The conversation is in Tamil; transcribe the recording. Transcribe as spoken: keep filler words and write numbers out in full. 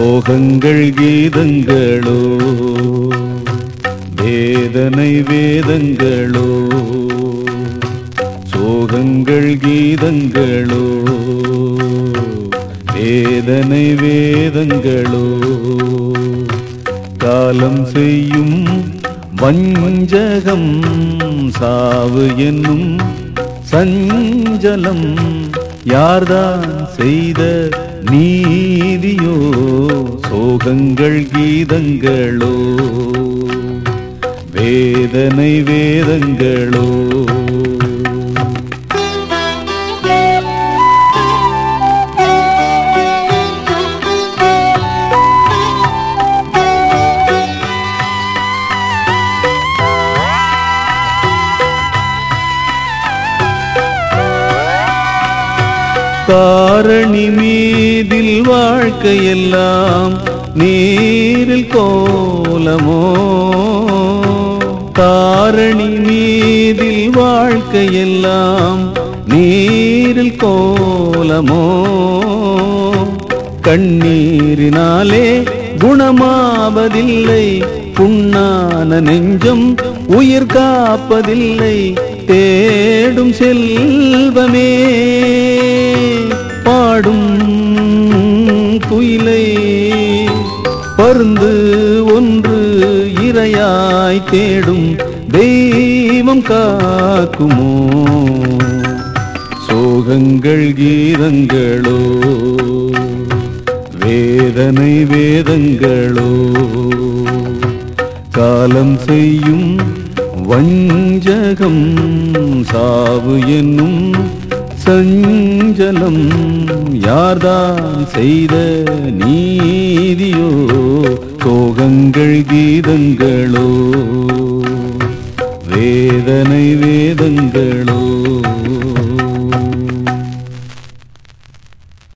சோகங்கள் கீதங்களோ வேதனை வேதங்களோ சோகங்கள் கீதங்களோ வேதனை வேதங்களோ காலம் செய்யும் வஞ்சகம் சாவு என்னும் சஞ்சலம் யார்தான் செய்த நீதியோ சோகங்கள் கீதங்களோ வேதனை வேதங்களோ தாரணி மீதில் வாழ்க்கையெல்லாம் நீரில் கோலமோ தாரணி மீதில் வாழ்க்கையெல்லாம் நீரில் கோலமோ கண்ணீரினாலே குணமாவதில்லை புண்ணான நெஞ்சம் உயிர் காப்பதில்லை தேடும் செல்வமே பாடும் குயிலை பருந்து ஒன்று இரையாய் தேடும் தெய்வம் காக்குமோ சோகங்கள் கீதங்களோ வேதனை வேதங்களோ காலம் செய்யும் வஞ்சகம் சாவு என்னும் சஞ்சலம் யார்தான் செய்த நீதியோ சோகங்கள் கீதங்களோ வேதனை வேதங்களோ